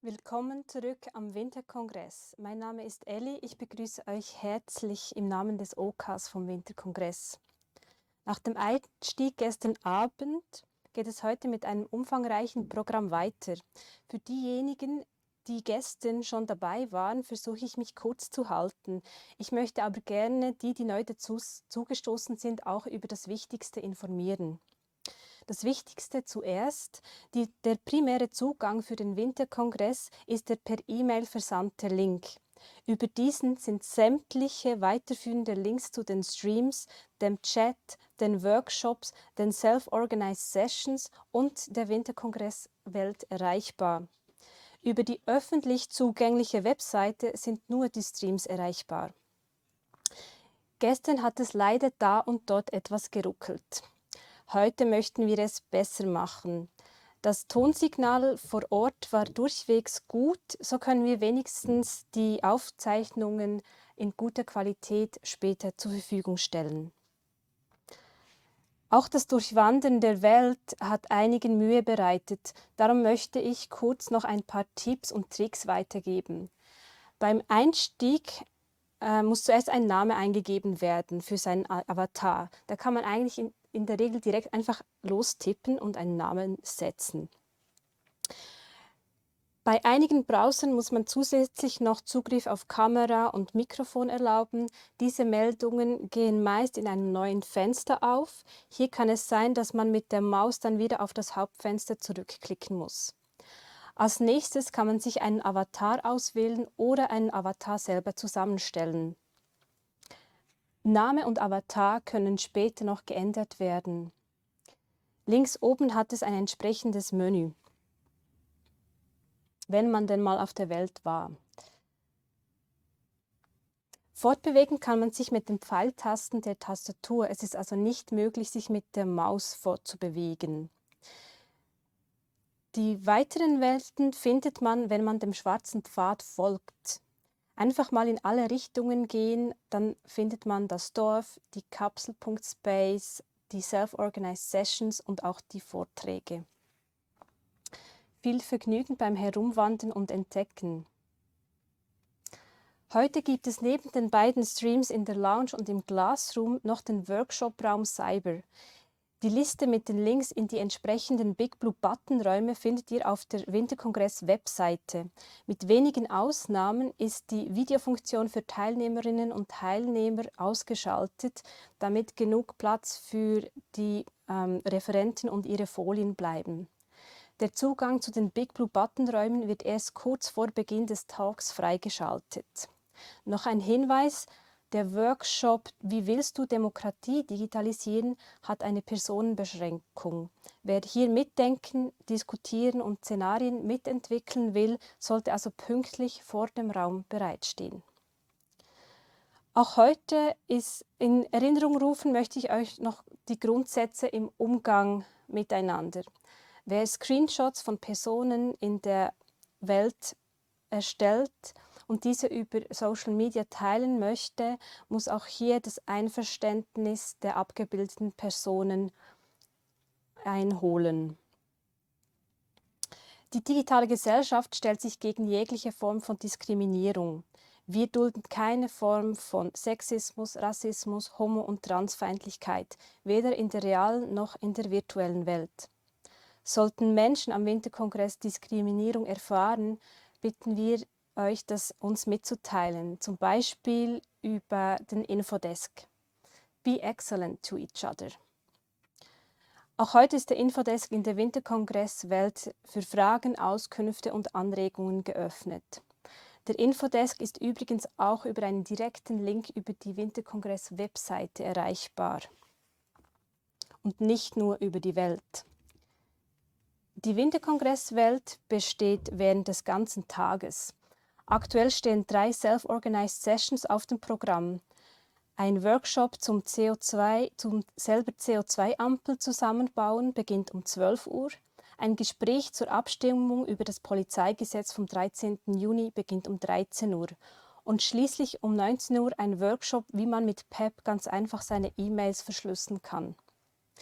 Willkommen zurück am Winterkongress. Mein Name ist Elli. Ich begrüße euch herzlich im Namen des OKs vom Winterkongress. Nach dem Einstieg gestern Abend geht es heute mit einem umfangreichen Programm weiter. Für diejenigen, die gestern schon dabei waren, versuche ich mich kurz zu halten. Ich möchte aber gerne die neu dazu zugestoßen sind, auch über das Wichtigste informieren. Das Wichtigste zuerst: Der primäre Zugang für den Winterkongress ist der per E-Mail versandte Link. Über diesen sind sämtliche weiterführende Links zu den Streams, dem Chat, den Workshops, den Self-Organized Sessions und der Winterkongress-Welt erreichbar. Über die öffentlich zugängliche Webseite sind nur die Streams erreichbar. Gestern hat es leider da und dort etwas geruckelt. Heute möchten wir es besser machen. Das Tonsignal vor Ort war durchwegs gut, so können wir wenigstens die Aufzeichnungen in guter Qualität später zur Verfügung stellen. Auch das Durchwandern der Welt hat einigen Mühe bereitet, darum möchte ich kurz noch ein paar Tipps und Tricks weitergeben. Beim Einstieg muss zuerst ein Name eingegeben werden für seinen Avatar. Da kann man eigentlich in der Regel direkt einfach lostippen und einen Namen setzen. Bei einigen Browsern muss man zusätzlich noch Zugriff auf Kamera und Mikrofon erlauben. Diese Meldungen gehen meist in einem neuen Fenster auf. Hier kann es sein, dass man mit der Maus dann wieder auf das Hauptfenster zurückklicken muss. Als nächstes kann man sich einen Avatar auswählen oder einen Avatar selber zusammenstellen. Name und Avatar können später noch geändert werden. Links oben hat es ein entsprechendes Menü, wenn man denn mal auf der Welt war. Fortbewegen kann man sich mit den Pfeiltasten der Tastatur. Es ist also nicht möglich, sich mit der Maus fortzubewegen. Die weiteren Welten findet man, wenn man dem schwarzen Pfad folgt. Einfach mal in alle Richtungen gehen, dann findet man das Dorf, die Kapsel.space, die Self-Organized Sessions und auch die Vorträge. Viel Vergnügen beim Herumwandern und Entdecken. Heute gibt es neben den beiden Streams in der Lounge und im Glassroom noch den Workshop-Raum Cyber. Die Liste mit den Links in die entsprechenden Big Blue Button Räume findet ihr auf der Winterkongress-Webseite. Mit wenigen Ausnahmen ist die Videofunktion für Teilnehmerinnen und Teilnehmer ausgeschaltet, damit genug Platz für die Referenten und ihre Folien bleiben. Der Zugang zu den Big Blue Button Räumen wird erst kurz vor Beginn des Talks freigeschaltet. Noch ein Hinweis: Der Workshop „Wie willst du Demokratie digitalisieren?“ hat eine Personenbeschränkung. Wer hier mitdenken, diskutieren und Szenarien mitentwickeln will, sollte also pünktlich vor dem Raum bereitstehen. Auch heute ist in Erinnerung rufen möchte ich euch noch die Grundsätze im Umgang miteinander. Wer Screenshots von Personen in der Welt erstellt und diese über Social Media teilen möchte, muss auch hier das Einverständnis der abgebildeten Personen einholen. Die digitale Gesellschaft stellt sich gegen jegliche Form von Diskriminierung. Wir dulden keine Form von Sexismus, Rassismus, Homo- und Transfeindlichkeit, weder in der realen noch in der virtuellen Welt. Sollten Menschen am Winterkongress Diskriminierung erfahren, bitten wir euch, das uns mitzuteilen, zum Beispiel über den Infodesk. Be excellent to each other. Auch heute ist der Infodesk in der Winterkongress-Welt für Fragen, Auskünfte und Anregungen geöffnet. Der Infodesk ist übrigens auch über einen direkten Link über die Winterkongress-Webseite erreichbar und nicht nur über die Welt. Die Winterkongress-Welt besteht während des ganzen Tages. Aktuell stehen 3 Self-Organized Sessions auf dem Programm. Ein Workshop zum selber CO2-Ampel zusammenbauen beginnt um 12 Uhr. Ein Gespräch zur Abstimmung über das Polizeigesetz vom 13. Juni beginnt um 13 Uhr. Und schließlich um 19 Uhr ein Workshop, wie man mit PEP ganz einfach seine E-Mails verschlüsseln kann.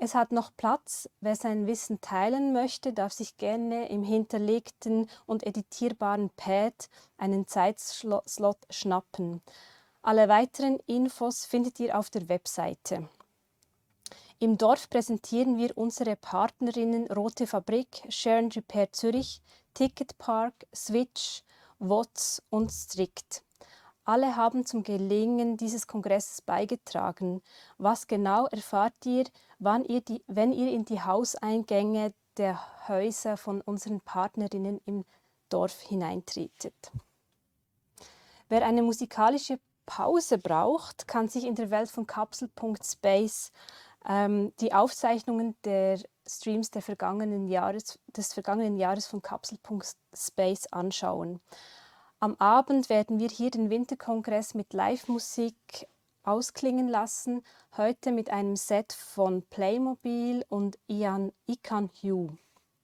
Es hat noch Platz. Wer sein Wissen teilen möchte, darf sich gerne im hinterlegten und editierbaren Pad einen Zeitslot schnappen. Alle weiteren Infos findet ihr auf der Webseite. Im Dorf präsentieren wir unsere Partnerinnen Rote Fabrik, Sharon Repair Zürich, Ticketpark, Switch, WOTS und Strict. Alle haben zum Gelingen dieses Kongresses beigetragen. Was genau erfahrt ihr, wenn ihr in die Hauseingänge der Häuser von unseren Partnerinnen im Dorf hineintretet. Wer eine musikalische Pause braucht, kann sich in der Welt von Kapsel.space die Aufzeichnungen der Streams des vergangenen Jahres von Kapsel.space anschauen. Am Abend werden wir hier den Winterkongress mit Live-Musik ausklingen lassen, heute mit einem Set von Playmobil und Ian Hugh.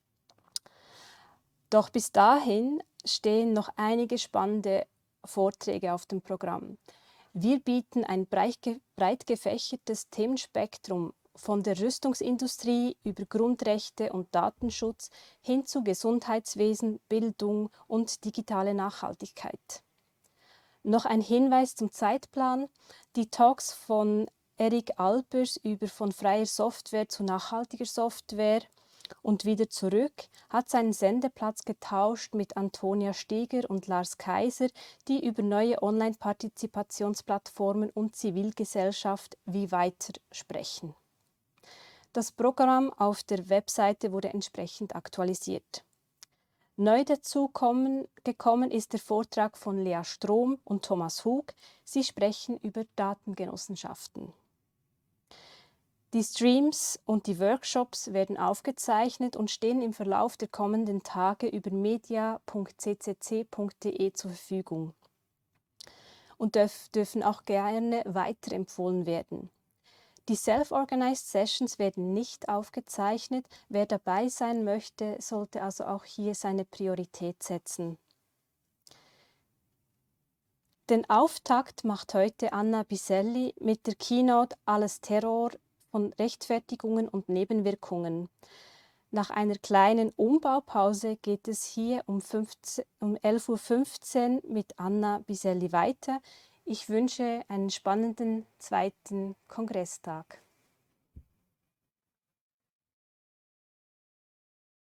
Doch bis dahin stehen noch einige spannende Vorträge auf dem Programm. Wir bieten ein breit gefächertes Themenspektrum von der Rüstungsindustrie über Grundrechte und Datenschutz hin zu Gesundheitswesen, Bildung und digitale Nachhaltigkeit. Noch ein Hinweis zum Zeitplan. Die Talks von Erik Alpers über von freier Software zu nachhaltiger Software und wieder zurück hat seinen Sendeplatz getauscht mit Antonia Steger und Lars Kaiser, die über neue Online-Partizipationsplattformen und Zivilgesellschaft wie weiter sprechen. Das Programm auf der Webseite wurde entsprechend aktualisiert. Neu gekommen ist der Vortrag von Lea Strom und Thomas Hug. Sie sprechen über Datengenossenschaften. Die Streams und die Workshops werden aufgezeichnet und stehen im Verlauf der kommenden Tage über media.ccc.de zur Verfügung und dürfen auch gerne weiterempfohlen werden. Die Self-Organized Sessions werden nicht aufgezeichnet. Wer dabei sein möchte, sollte also auch hier seine Priorität setzen. Den Auftakt macht heute Anna Biselli mit der Keynote Alles Terror von Rechtfertigungen und Nebenwirkungen. Nach einer kleinen Umbaupause geht es hier um 11:15 Uhr mit Anna Biselli weiter. Ich wünsche einen spannenden zweiten Kongresstag.